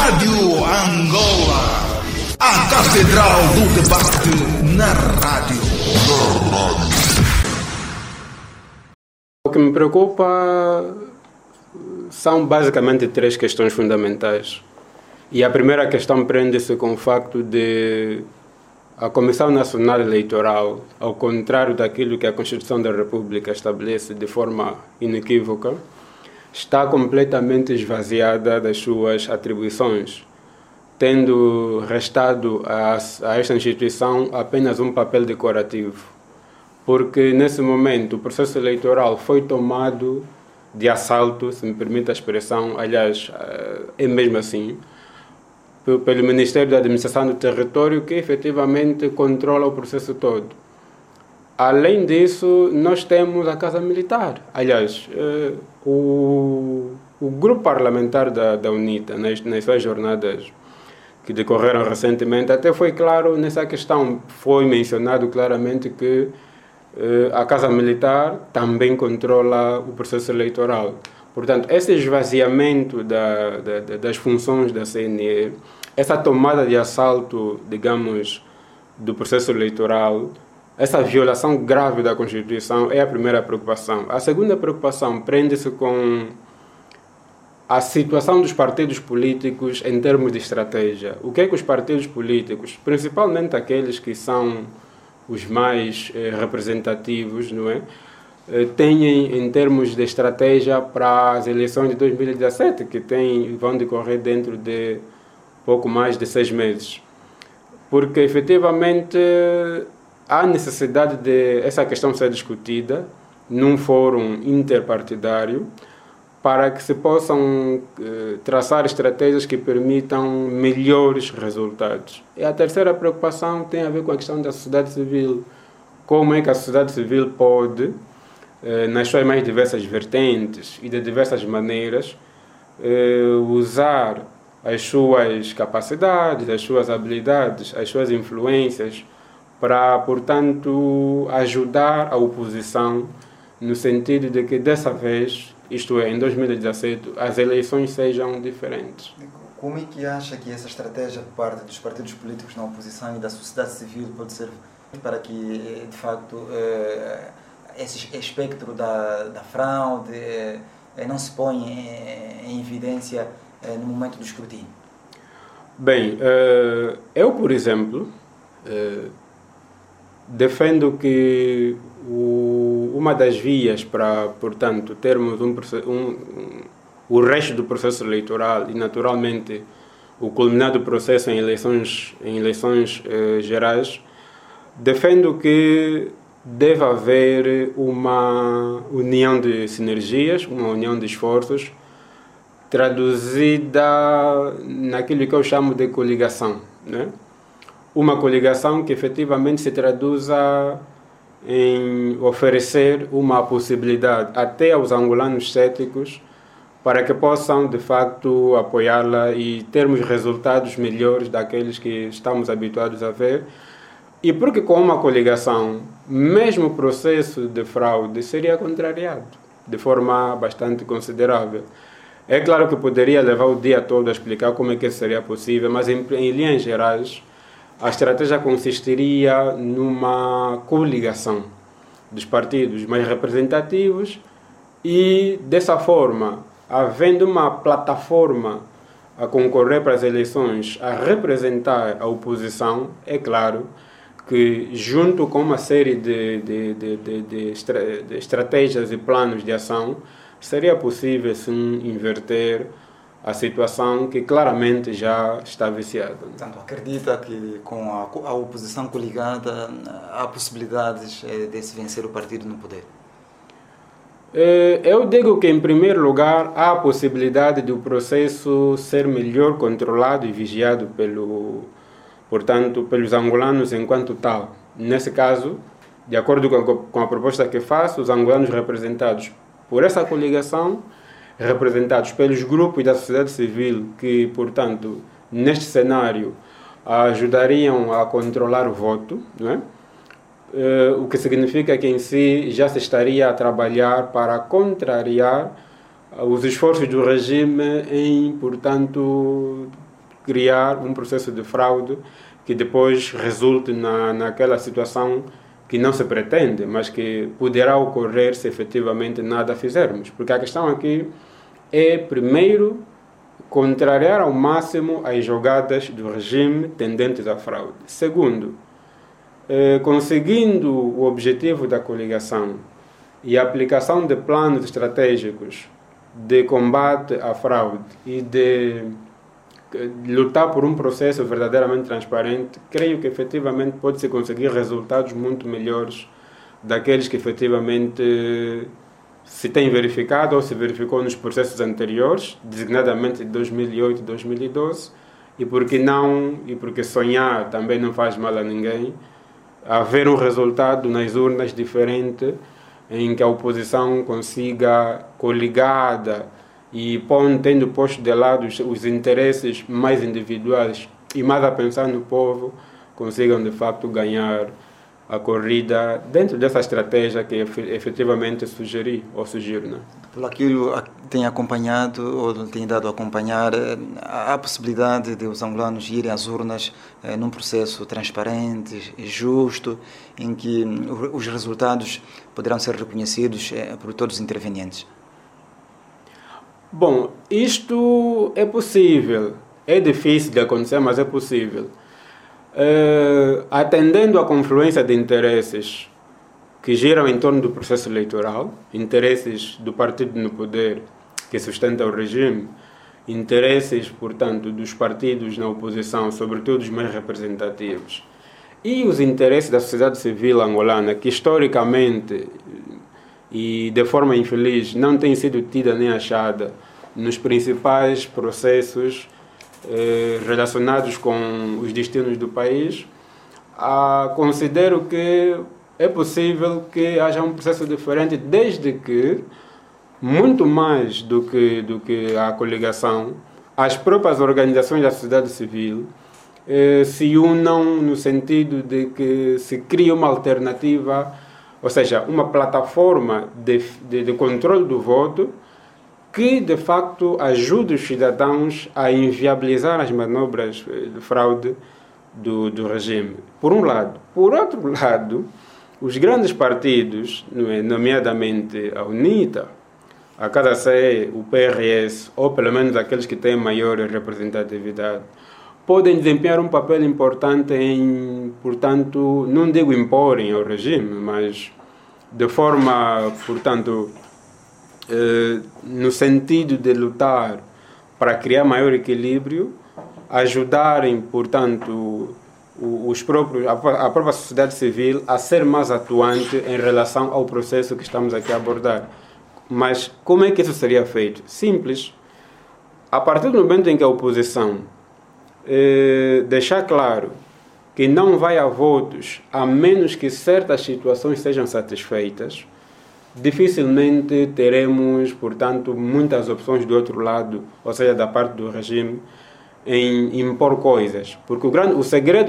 Rádio Angola, a Catedral do Debate na rádio. O que me preocupa são basicamente três questões fundamentais. E a primeira questão prende-se com o facto de a Comissão Nacional Eleitoral, ao contrário daquilo que a Constituição da República estabelece de forma inequívoca, está completamente esvaziada das suas atribuições, tendo restado a esta instituição apenas um papel decorativo. Porque, nesse momento, o processo eleitoral foi tomado de assalto, se me permite a expressão, aliás, é mesmo assim, pelo Ministério da Administração do Território, que efetivamente controla o processo todo. Além disso, nós temos a Casa Militar. Aliás, o grupo parlamentar da UNITA, nas suas jornadas que decorreram recentemente, até foi claro nessa questão. Foi mencionado claramente que a Casa Militar também controla o processo eleitoral. Portanto, esse esvaziamento das funções da CNE, essa tomada de assalto, digamos, do processo eleitoral, essa violação grave da Constituição é a primeira preocupação. A segunda preocupação prende-se com a situação dos partidos políticos em termos de estratégia. O que é que os partidos políticos, principalmente aqueles que são os mais representativos, não é? Têm em termos de estratégia para as eleições de 2017, que vão decorrer dentro de pouco mais de 6 meses. Porque, efetivamente, há necessidade de essa questão ser discutida num fórum interpartidário para que se possam traçar estratégias que permitam melhores resultados. E a terceira preocupação tem a ver com a questão da sociedade civil. Como é que a sociedade civil pode, nas suas mais diversas vertentes e de diversas maneiras, usar as suas capacidades, as suas habilidades, as suas influências para, portanto, ajudar a oposição no sentido de que dessa vez, isto é, em 2017, as eleições sejam diferentes. Como é que acha que essa estratégia por parte dos partidos políticos na oposição e da sociedade civil pode ser para que, de facto, esse espectro da fraude não se ponha em evidência no momento do escrutínio? Bem, eu, por exemplo, defendo que uma das vias para, portanto, termos o resto do processo eleitoral e, naturalmente, o culminado processo em eleições gerais, defendo que deve haver uma união de sinergias, uma união de esforços, traduzida naquilo que eu chamo de coligação, né? Uma coligação que efetivamente se traduza em oferecer uma possibilidade até aos angolanos céticos para que possam, de facto, apoiá-la e termos resultados melhores daqueles que estamos habituados a ver. E porque com uma coligação, mesmo o processo de fraude seria contrariado de forma bastante considerável. É claro que poderia levar o dia todo a explicar como é que isso seria possível, mas em linhas gerais, a estratégia consistiria numa coligação dos partidos mais representativos e, dessa forma, havendo uma plataforma a concorrer para as eleições, a representar a oposição, é claro que, junto com uma série de estratégias e planos de ação, seria possível, sim, inverter a situação que claramente já está viciada. Portanto, acredita que com a oposição coligada há possibilidades de se vencer o partido no poder? Eu digo que, em primeiro lugar, há a possibilidade de o processo ser melhor controlado e vigiado pelos angolanos enquanto tal. Nesse caso, de acordo com a proposta que faço, os angolanos representados por essa coligação, representados pelos grupos da sociedade civil que, portanto, neste cenário, ajudariam a controlar o voto, não é? O que significa que em si já se estaria a trabalhar para contrariar os esforços do regime em, portanto, criar um processo de fraude que depois resulte naquela situação que não se pretende, mas que poderá ocorrer se efetivamente nada fizermos. Porque a questão aqui é, primeiro, contrariar ao máximo as jogadas do regime tendentes à fraude. Segundo, conseguindo o objetivo da coligação e a aplicação de planos estratégicos de combate à fraude e de lutar por um processo verdadeiramente transparente, creio que efetivamente pode-se conseguir resultados muito melhores daqueles que efetivamente se tem verificado ou se verificou nos processos anteriores, designadamente de 2008 e 2012, e porque sonhar também não faz mal a ninguém, haver um resultado nas urnas diferente, em que a oposição consiga, coligada e tendo posto de lado os interesses mais individuais e mais a pensar no povo, consigam de facto ganhar a corrida dentro dessa estratégia que efetivamente sugiro, né? Por aquilo que tem acompanhado ou tem dado a acompanhar, há a possibilidade de os angolanos irem às urnas num processo transparente e justo, em que os resultados poderão ser reconhecidos por todos os intervenientes? Bom, isto é possível. É difícil de acontecer, mas é possível. Atendendo à confluência de interesses que giram em torno do processo eleitoral, interesses do partido no poder que sustenta o regime, interesses, portanto, dos partidos na oposição, sobretudo os mais representativos, e os interesses da sociedade civil angolana, que historicamente e de forma infeliz não tem sido tida nem achada nos principais processos relacionados com os destinos do país, considero que é possível que haja um processo diferente, desde que, muito mais do que a coligação, as próprias organizações da sociedade civil se unam no sentido de que se crie uma alternativa, ou seja, uma plataforma de controle do voto que, de facto, ajude os cidadãos a inviabilizar as manobras de fraude do regime, por um lado. Por outro lado, os grandes partidos, nomeadamente a UNITA, a KDC, o PRS, ou pelo menos aqueles que têm maior representatividade, podem desempenhar um papel importante em, portanto, não digo imporem ao regime, mas de forma, portanto, no sentido de lutar para criar maior equilíbrio, ajudarem, portanto, a própria sociedade civil a ser mais atuante em relação ao processo que estamos aqui a abordar. Mas como é que isso seria feito? Simples. A partir do momento em que a oposição deixar claro que não vai a votos a menos que certas situações sejam satisfeitas, dificilmente teremos, portanto, muitas opções do outro lado, ou seja, da parte do regime, em impor coisas. Porque o segredo,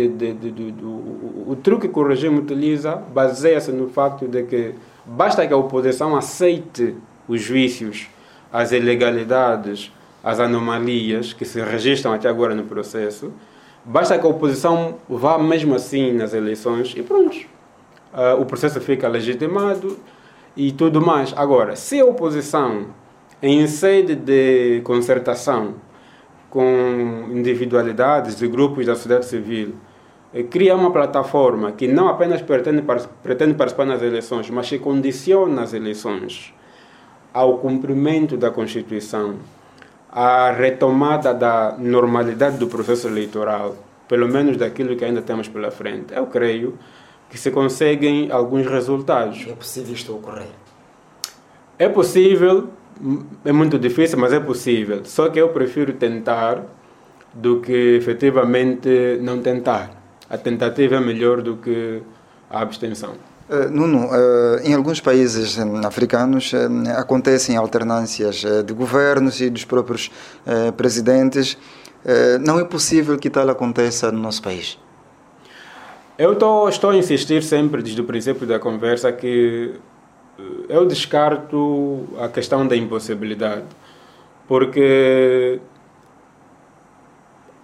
o truque que o regime utiliza baseia-se no facto de que basta que a oposição aceite os vícios, as ilegalidades, as anomalias que se registram até agora no processo, basta que a oposição vá mesmo assim nas eleições e pronto. O processo fica legitimado e tudo mais. Agora, se a oposição, em sede de concertação com individualidades e grupos da sociedade civil, cria uma plataforma que não apenas pretende participar nas eleições, mas que condiciona as eleições ao cumprimento da Constituição, à retomada da normalidade do processo eleitoral, pelo menos daquilo que ainda temos pela frente, eu creio que se conseguem alguns resultados. É possível isto ocorrer? É possível, é muito difícil, mas é possível. Só que eu prefiro tentar do que efetivamente não tentar. A tentativa é melhor do que a abstenção. Nuno, em alguns países africanos acontecem alternâncias de governos e dos próprios presidentes. Não é possível que tal aconteça no nosso país? Eu estou a insistir sempre, desde o princípio da conversa, que eu descarto a questão da impossibilidade. Porque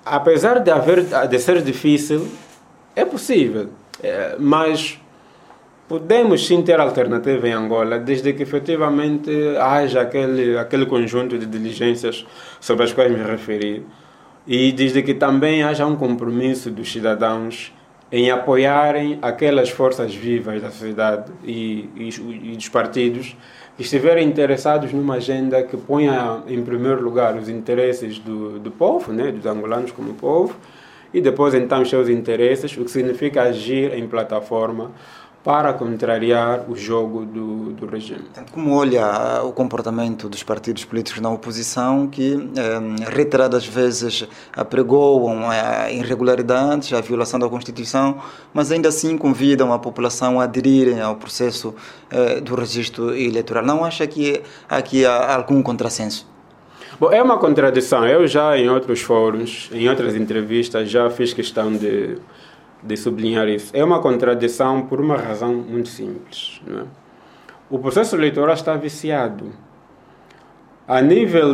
apesar de ser difícil, é possível, mas podemos sim ter alternativa em Angola, desde que efetivamente haja aquele conjunto de diligências sobre as quais me referi, e desde que também haja um compromisso dos cidadãos em apoiarem aquelas forças vivas da sociedade e dos partidos que estiverem interessados numa agenda que ponha em primeiro lugar os interesses do povo, né, dos angolanos como povo, e depois então os seus interesses, o que significa agir em plataforma para contrariar o jogo do regime. Como olha o comportamento dos partidos políticos na oposição que reiteradas vezes apregoam irregularidades, a violação da Constituição, mas ainda assim convidam a população a aderirem ao processo do registro eleitoral? Não acha que aqui há algum contrassenso? Bom, é uma contradição. Eu já em outros fóruns, em outras entrevistas, já fiz questão de sublinhar isso. É uma contradição por uma razão muito simples, não é? O processo eleitoral está viciado. A nível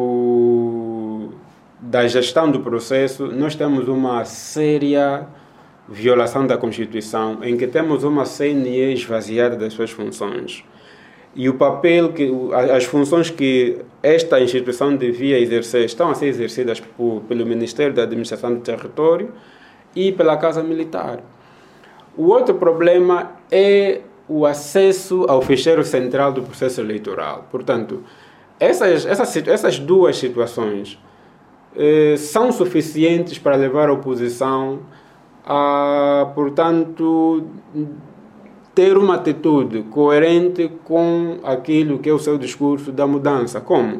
da gestão do processo, nós temos uma séria violação da Constituição, em que temos uma CNE esvaziada das suas funções. E o papel, as funções que esta instituição devia exercer estão a ser exercidas pelo Ministério da Administração do Território e pela Casa Militar. O outro problema é o acesso ao ficheiro central do processo eleitoral. Portanto, essas duas situações são suficientes para levar a oposição a, portanto, ter uma atitude coerente com aquilo que é o seu discurso da mudança. Como?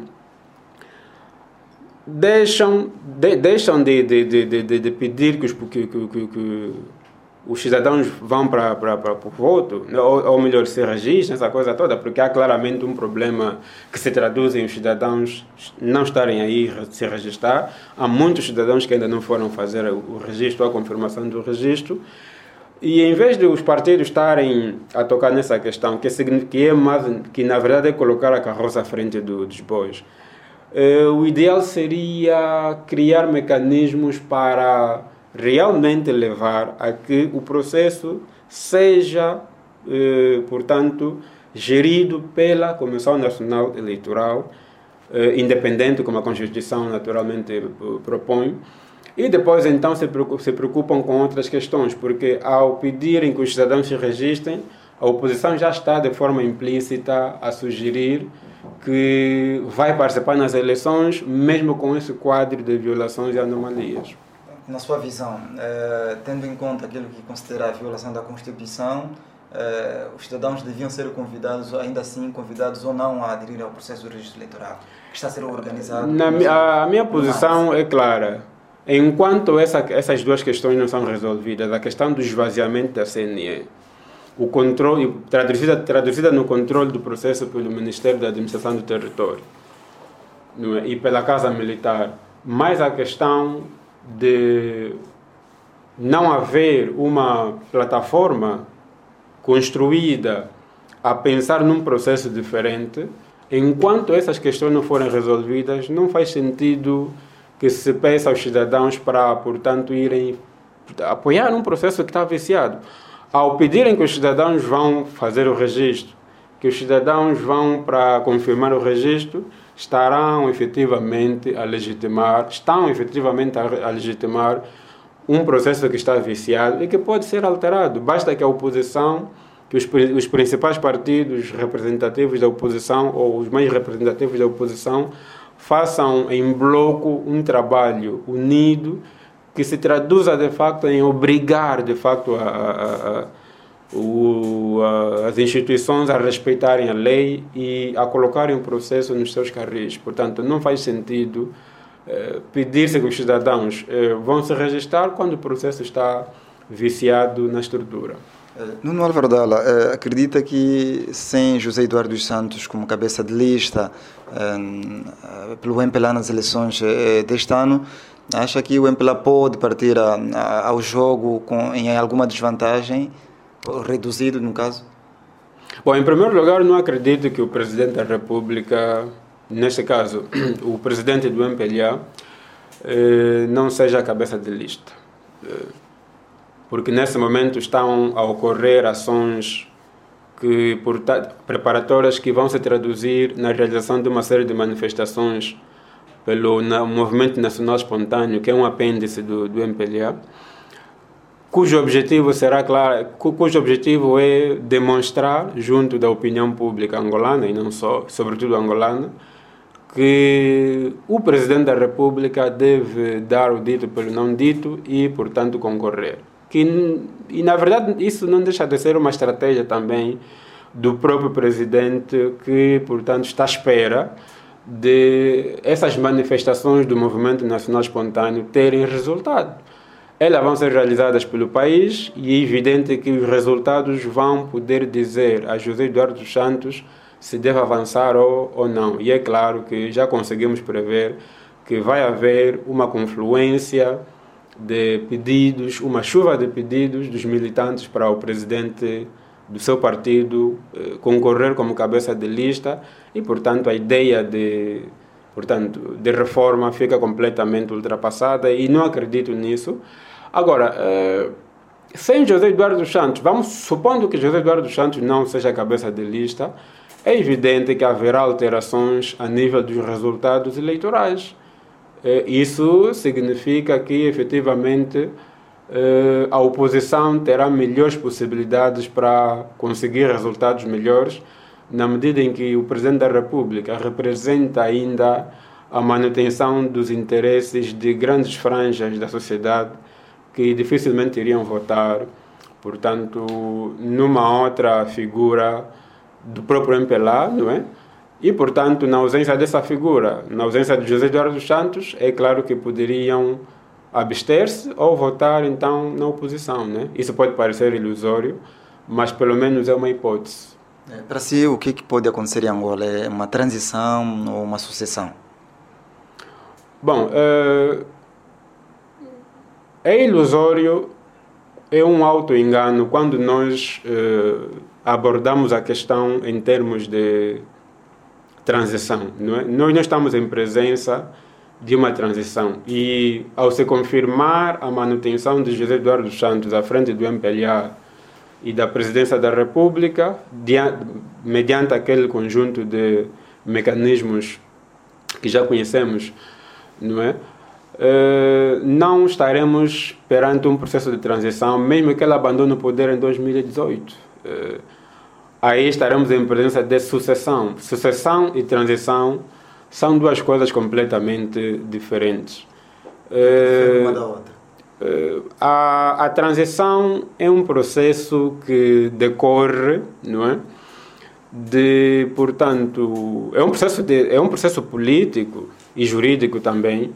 Deixam de pedir que os cidadãos vão para o voto, ou melhor, se registrem, essa coisa toda, porque há claramente um problema que se traduz em os cidadãos não estarem aí se registrar. Há muitos cidadãos que ainda não foram fazer o registro, a confirmação do registro, e em vez de os partidos estarem a tocar nessa questão, que na verdade é colocar a carroça à frente dos bois, o ideal seria criar mecanismos para realmente levar a que o processo seja, portanto, gerido pela Comissão Nacional Eleitoral, independente, como a Constituição naturalmente propõe, e depois então se preocupam com outras questões, porque ao pedirem que os cidadãos se registrem, a oposição já está de forma implícita a sugerir que vai participar nas eleições, mesmo com esse quadro de violações e anomalias. Na sua visão, tendo em conta aquilo que considera a violação da Constituição, os cidadãos deviam ser convidados, ainda assim convidados ou não, a aderir ao processo do registro eleitoral, que está a ser organizado? A minha posição é clara. Enquanto essas duas questões não são resolvidas, a questão do esvaziamento da CNE, o controle, traduzida no controle do processo pelo Ministério da Administração do Território, não é? E pela Casa Militar, mais a questão de não haver uma plataforma construída a pensar num processo diferente, enquanto essas questões não forem resolvidas, não faz sentido que se peça aos cidadãos para, portanto, irem apoiar um processo que está viciado. Ao pedirem que os cidadãos vão fazer o registro, que os cidadãos vão para confirmar o registro, estão efetivamente a legitimar um processo que está viciado e que pode ser alterado. Basta que a oposição, que os principais partidos representativos da oposição ou os mais representativos da oposição façam em bloco um trabalho unido que se traduza de facto em obrigar de facto as instituições a respeitarem a lei e a colocarem o processo nos seus carris. Portanto, não faz sentido pedir-se que os cidadãos vão se registrar quando o processo está viciado na estrutura. Nuno Álvaro Dalla, acredita que sem José Eduardo dos Santos como cabeça de lista pelo MPLA nas eleições deste ano, acha que o MPLA pode partir ao jogo em alguma desvantagem, reduzido no caso? Bom, em primeiro lugar, não acredito que o Presidente da República, neste caso, o Presidente do MPLA, não seja a cabeça de lista. Porque nesse momento estão a ocorrer ações preparatórias que vão se traduzir na realização de uma série de manifestações pelo Movimento Nacional Espontâneo, que é um apêndice do MPLA, cujo objetivo é demonstrar junto da opinião pública angolana, e não só, sobretudo angolana, que o Presidente da República deve dar o dito pelo não dito e, portanto, concorrer. E, na verdade, isso não deixa de ser uma estratégia também do próprio Presidente que, portanto, está à espera de essas manifestações do Movimento Nacional Espontâneo terem resultado. Elas vão ser realizadas pelo país e é evidente que os resultados vão poder dizer a José Eduardo dos Santos se deve avançar ou não. E é claro que já conseguimos prever que vai haver uma confluência de pedidos, uma chuva de pedidos dos militantes para o presidente do seu partido concorrer como cabeça de lista e, portanto, a ideia de reforma fica completamente ultrapassada e não acredito nisso. Agora, sem José Eduardo dos Santos, supondo que José Eduardo dos Santos não seja cabeça de lista, é evidente que haverá alterações a nível dos resultados eleitorais. Isso significa que, efetivamente, a oposição terá melhores possibilidades para conseguir resultados melhores, na medida em que o Presidente da República representa ainda a manutenção dos interesses de grandes franjas da sociedade que dificilmente iriam votar, portanto, numa outra figura do próprio MPLA, não é? E, portanto, na ausência dessa figura, na ausência de José Eduardo dos Santos, é claro que poderiam abster-se ou votar, então, na oposição, né? Isso pode parecer ilusório, mas pelo menos é uma hipótese. Para si, o que pode acontecer em Angola? É uma transição ou uma sucessão? Bom, é ilusório, é um auto-engano quando nós abordamos a questão em termos de transição, não é? Nós não estamos em presença de uma transição e, ao se confirmar a manutenção de José Eduardo dos Santos à frente do MPLA e da Presidência da República, mediante aquele conjunto de mecanismos que já conhecemos, não é? Não estaremos perante um processo de transição, mesmo que ele abandone o poder em 2018. Aí estaremos em presença de sucessão. Sucessão e transição são duas coisas completamente diferentes. Uma da outra. A transição é um processo que decorre, não é? Portanto, é um processo político e jurídico também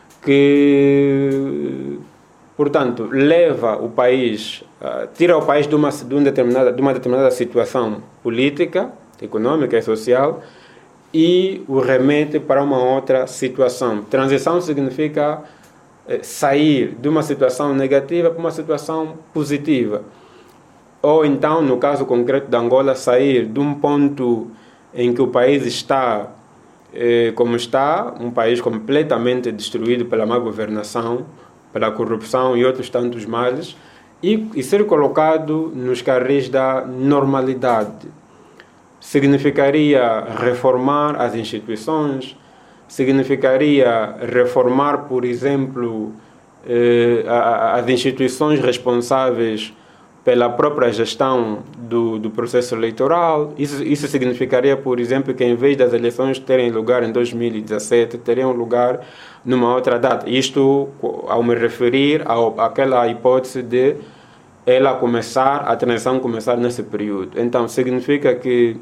que, portanto, leva o país, tira o país de uma determinada situação política, econômica e social e o remete para uma outra situação. Transição significa sair de uma situação negativa para uma situação positiva. Ou então, no caso concreto de Angola, sair de um ponto em que o país está como está, um país completamente destruído pela má governação, pela corrupção e outros tantos males, e ser colocado nos carris da normalidade. Significaria reformar as instituições, significaria reformar, por exemplo, as instituições responsáveis pela própria gestão do processo eleitoral. Isso significaria, por exemplo, que em vez das eleições terem lugar em 2017, teriam lugar numa outra data. Isto ao me referir àquela hipótese de a transição começar nesse período. Então, significa que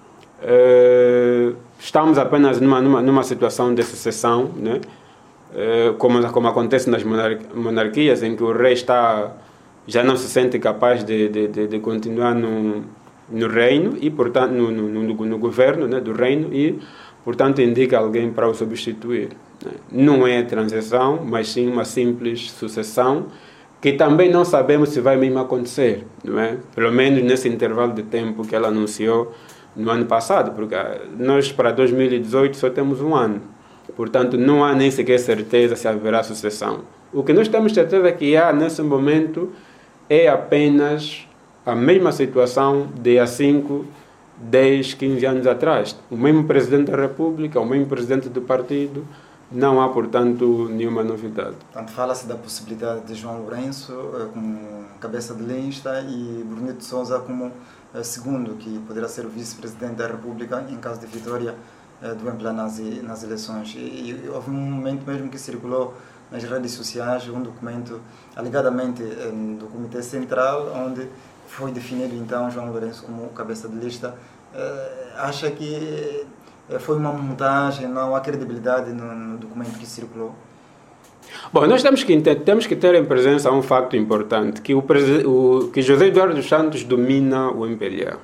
estamos apenas numa situação de sucessão, né? Como acontece nas monarquias, em que o rei já não se sente capaz de continuar no reino e, portanto, no governo, né, do reino e, portanto, indica alguém para o substituir. Né? Não é transição, mas sim uma simples sucessão que também não sabemos se vai mesmo acontecer, não é? Pelo menos nesse intervalo de tempo que ela anunciou no ano passado, porque nós para 2018 só temos um ano. Portanto, não há nem sequer certeza se haverá sucessão. O que nós temos certeza que há nesse momento é apenas a mesma situação de há 5, 10, 15 anos atrás. O mesmo Presidente da República, o mesmo Presidente do partido, não há, portanto, nenhuma novidade. Portanto, fala-se da possibilidade de João Lourenço como cabeça de lista e Bonito Sousa como segundo, que poderá ser o vice-presidente da República em caso de vitória do MPLA nas eleições. E houve um momento mesmo que circulou nas redes sociais um documento alegadamente do Comitê Central, onde foi definido então João Lourenço como cabeça de lista. Acha que foi uma montagem, não há credibilidade no documento que circulou? Bom, nós temos que ter em presença um facto importante, que, que José Eduardo dos Santos domina o MPLA.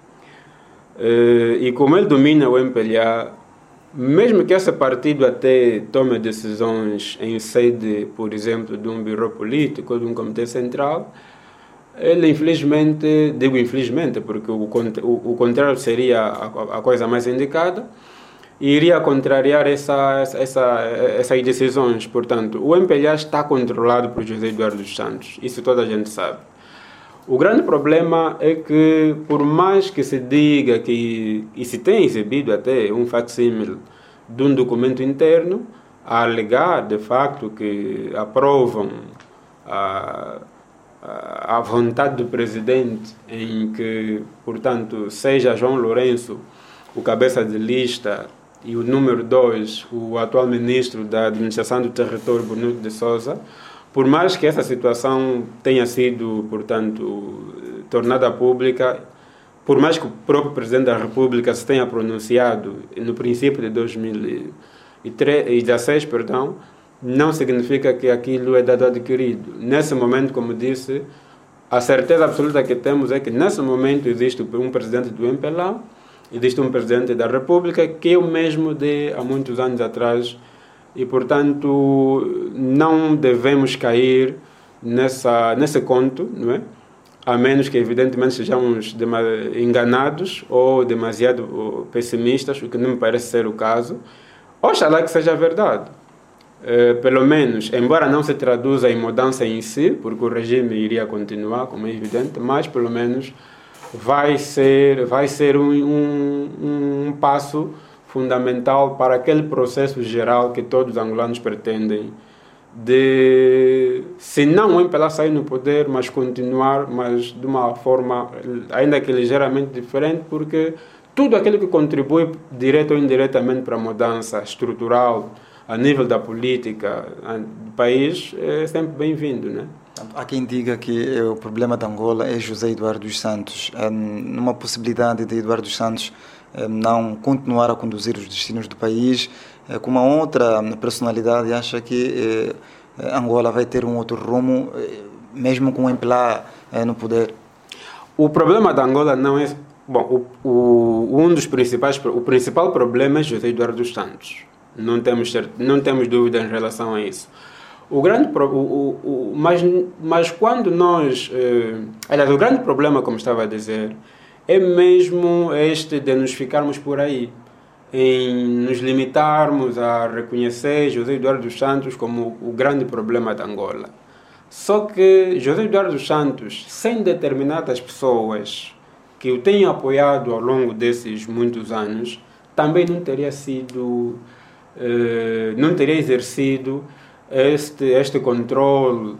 E como ele domina o MPLA, mesmo que esse partido até tome decisões em sede, por exemplo, de um bureau político ou de um comitê central, ele infelizmente, digo infelizmente, porque o contrário seria a coisa mais indicada, e iria contrariar essas decisões. Portanto, o MPLA está controlado por José Eduardo dos Santos, isso toda a gente sabe. O grande problema é que, por mais que se diga que, e se tem exibido até um facsímile de um documento interno, a alegar de facto que aprovam a vontade do presidente em que, portanto, seja João Lourenço o cabeça de lista e o número 2, o atual ministro da Administração do Território, Bonito de Sousa, por mais que essa situação tenha sido, portanto, tornada pública, por mais que o próprio Presidente da República se tenha pronunciado no princípio de 2016, não significa que aquilo é dado adquirido. Nesse momento, como disse, a certeza absoluta que temos é que nesse momento existe um presidente do MPLA, existe um presidente da República, que é o mesmo de há muitos anos atrás, e, portanto, não devemos cair nesse conto, não é? A menos que, evidentemente, sejamos enganados ou demasiado pessimistas, o que não me parece ser o caso. Oxalá que seja verdade. Pelo menos, embora não se traduza em mudança em si, porque o regime iria continuar, como é evidente, mas, pelo menos, vai ser um passo fundamental para aquele processo geral que todos os angolanos pretendem de, se não o MPLA sair no poder, mas continuar, mas de uma forma ainda que ligeiramente diferente, porque tudo aquilo que contribui direto ou indiretamente para a mudança estrutural a nível da política do país é sempre bem-vindo, né? Há quem diga que o problema de Angola é José Eduardo dos Santos. Numa possibilidade de Eduardo dos Santos não continuar a conduzir os destinos do país, com uma outra personalidade, acha que Angola vai ter um outro rumo, mesmo com o MPLA no poder? O problema de Angola não é... Bom, o principal problema é José Eduardo dos Santos. Não temos dúvida em relação a isso. Mas quando nós... aliás, o grande problema, como estava a dizer, é mesmo este de nos ficarmos por aí, em nos limitarmos a reconhecer José Eduardo dos Santos como o grande problema de Angola. Só que José Eduardo dos Santos, sem determinadas pessoas que o tenham apoiado ao longo desses muitos anos, também não teria exercido este controle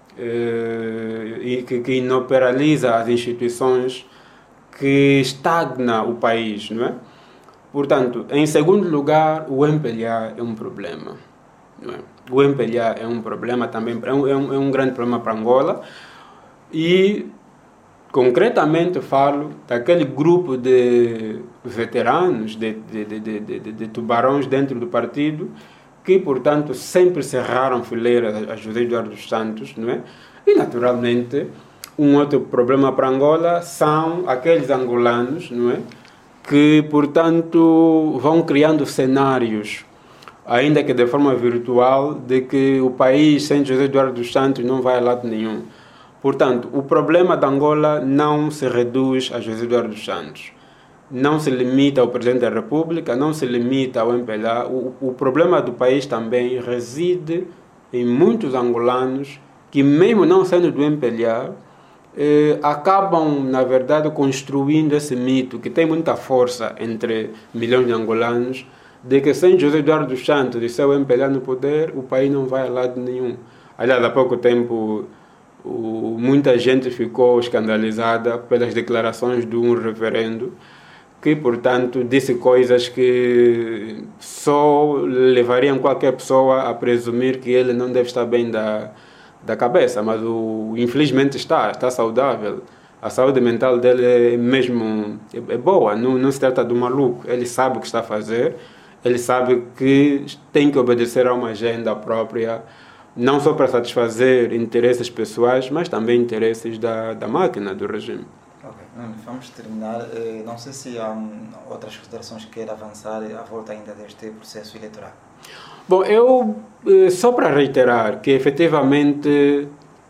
que inoperaliza as instituições, que estagna o país, não é? Portanto, em segundo lugar, o MPLA é um problema, não é? O MPLA é um problema também, é um grande problema para Angola, e concretamente falo daquele grupo de veteranos, de tubarões dentro do partido, que, portanto, sempre cerraram fileiras a José Eduardo dos Santos, não é? E, naturalmente, um outro problema para Angola são aqueles angolanos, não é? Que, portanto, vão criando cenários, ainda que de forma virtual, de que o país sem José Eduardo dos Santos não vai a lado nenhum. Portanto, o problema de Angola não se reduz a José Eduardo dos Santos. não se limita ao Presidente da República, não se limita ao MPLA. O problema do país também reside em muitos angolanos que, mesmo não sendo do MPLA, acabam, na verdade, construindo esse mito que tem muita força entre milhões de angolanos, de que sem José Eduardo dos Santos e seu MPLA no poder, o país não vai a lado nenhum. Aliás, há pouco tempo, muita gente ficou escandalizada pelas declarações de um referendo que, portanto, disse coisas que só levariam qualquer pessoa a presumir que ele não deve estar bem da cabeça, mas infelizmente está saudável. A saúde mental dele é boa, não se trata de um maluco. Ele sabe o que está a fazer, ele sabe que tem que obedecer a uma agenda própria, não só para satisfazer interesses pessoais, mas também interesses da máquina, do regime. Ok, vamos terminar. Não sei se há outras considerações que queira avançar à volta ainda deste processo eleitoral. Bom, eu só para reiterar que efetivamente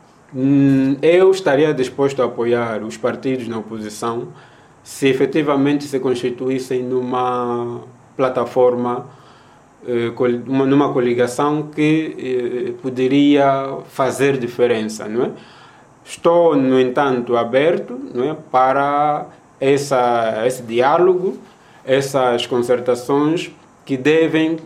eu estaria disposto a apoiar os partidos na oposição se efetivamente se constituíssem numa plataforma, numa coligação que poderia fazer diferença, não é? Estou, no entanto, aberto, não é, para esse diálogo, essas concertações que devem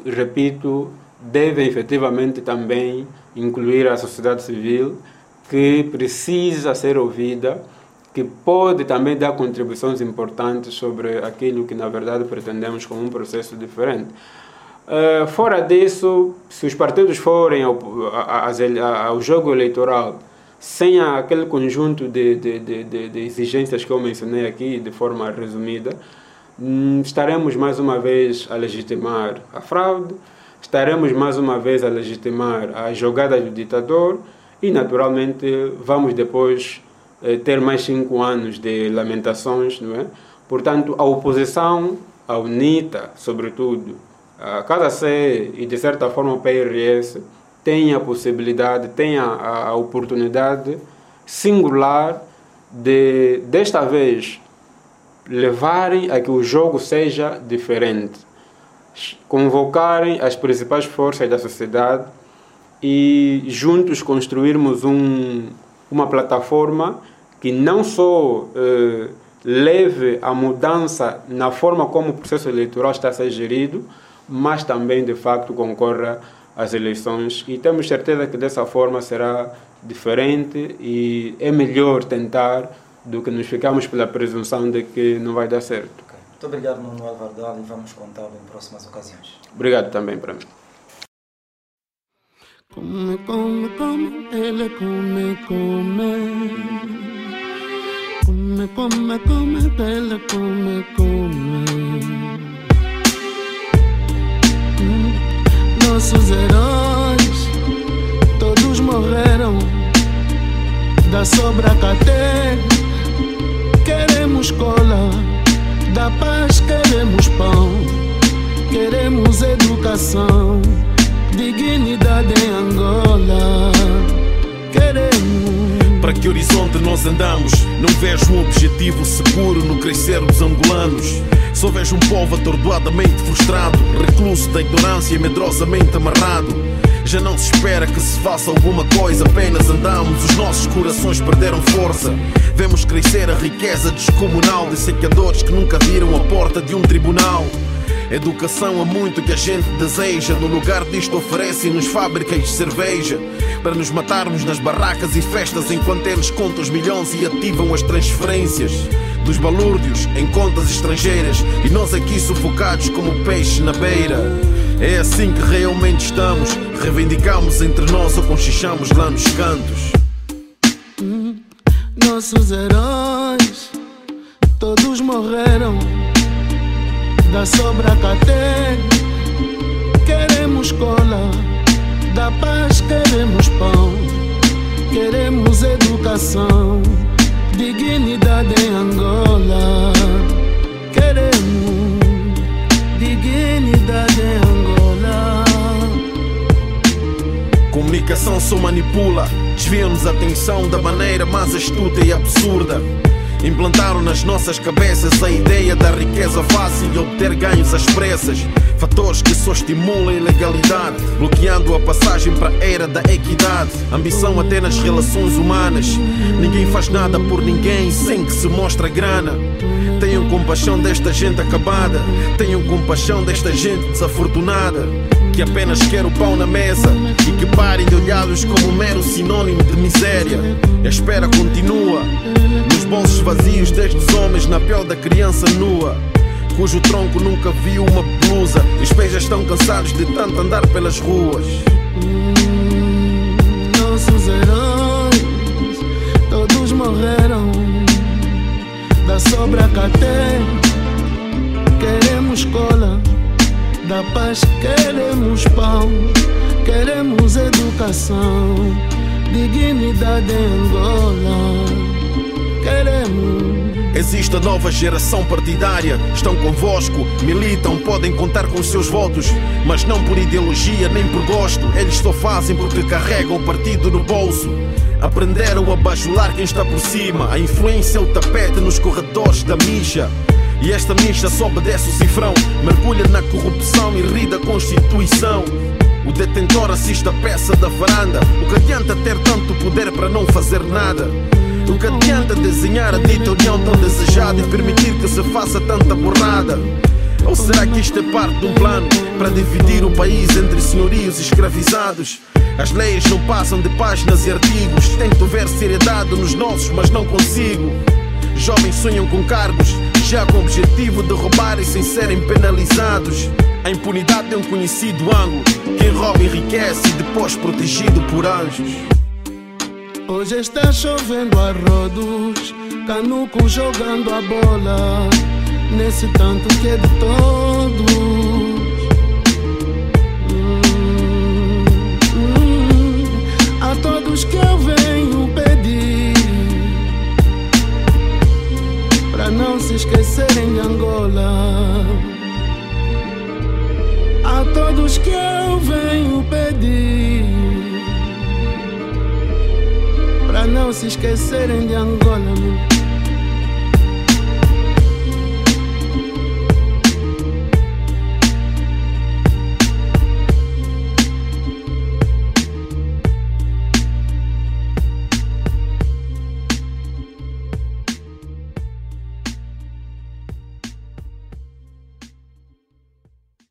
efetivamente também incluir a sociedade civil, que precisa ser ouvida, que pode também dar contribuições importantes sobre aquilo que, na verdade, pretendemos como um processo diferente. Fora disso, se os partidos forem ao jogo eleitoral sem aquele conjunto de exigências que eu mencionei aqui de forma resumida, estaremos mais uma vez a legitimar a fraude, estaremos mais uma vez a legitimar a jogada do ditador e, naturalmente, vamos depois ter mais 5 anos de lamentações, não é? Portanto, a oposição, a UNITA, sobretudo, a Casa C e, de certa forma, o PRS, tem a possibilidade, tem a oportunidade singular de, desta vez, levarem a que o jogo seja diferente, convocarem as principais forças da sociedade e juntos construirmos uma plataforma que não só leve a mudança na forma como o processo eleitoral está a ser gerido, mas também, de facto, concorra às eleições. E temos certeza que dessa forma será diferente e é melhor tentar do que nos ficarmos pela presunção de que não vai dar certo. Okay. Muito obrigado, Nuno Alvardal, e vamos contá-lo em próximas ocasiões. Obrigado também para mim. Come, ele come, ele come. Nossos heróis, todos morreram, da sobra cadeia, queremos cola, da paz queremos pão, queremos educação, dignidade em Angola, queremos. Para que horizonte nós andamos? Não vejo um objetivo seguro no crescer dos angolanos. Só vejo um povo atordoadamente frustrado, recluso da ignorância e medrosamente amarrado. Já não se espera que se faça alguma coisa, apenas andamos, os nossos corações perderam força. Vemos crescer a riqueza descomunal de saqueadores que nunca viram a porta de um tribunal. Educação é muito que a gente deseja, no lugar disto oferecem-nos fábricas de cerveja, para nos matarmos nas barracas e festas enquanto eles contam os milhões e ativam as transferências dos balúrdios em contas estrangeiras, e nós aqui sufocados como peixes na beira. É assim que realmente estamos, reivindicamos entre nós ou conchichamos lá nos cantos. Nossos heróis, todos morreram, da sobra cadeia, queremos cola, da paz queremos pão, queremos educação, dignidade em Angola, queremos dignidade em Angola. Comunicação só manipula, desvia-nos a atenção da maneira mais astuta e absurda. Implantaram nas nossas cabeças a ideia da riqueza fácil e obter ganhos às pressas. Fatores que só estimulam a ilegalidade, bloqueando a passagem para a era da equidade. Ambição até nas relações humanas. Ninguém faz nada por ninguém sem que se mostre grana. Tenham compaixão desta gente acabada. Tenham compaixão desta gente desafortunada, que apenas quer o pão na mesa e que parem de olhá-los como um mero sinônimo de miséria. E a espera continua nos bolsos vazios destes homens, na pele da criança nua, cujo tronco nunca viu uma blusa. Os pés já estão cansados de tanto andar pelas ruas. Nossos heróis todos morreram da sobra caté. Queremos cola da paz, queremos pão, queremos educação, dignidade em Angola, queremos. Existe a nova geração partidária, estão convosco, militam, podem contar com os seus votos, mas não por ideologia nem por gosto. Eles só fazem porque carregam o partido no bolso. Aprenderam a bajular quem está por cima. A influência é o tapete nos corredores da micha. E esta micha só obedece o cifrão, mergulha na corrupção e ri da Constituição. O detentor assiste a peça da varanda. O que adianta ter tanto poder para não fazer nada? O que adianta desenhar a dita união tão desejada e permitir que se faça tanta borrada? Ou será que isto é parte de um plano para dividir o país entre senhorios e escravizados? As leis não passam de páginas e artigos. Tento ver seriedade nos nossos, mas não consigo. Jovens sonham com cargos, já com o objetivo de roubarem sem serem penalizados. A impunidade é um conhecido ângulo. Quem rouba enriquece e depois protegido por anjos. Hoje está chovendo a rodos, canuco jogando a bola, nesse tanto que é de todos. A todos que eu venho pedir para não se esquecerem de Angola. A todos que eu venho pedir para não se esquecerem de Angola.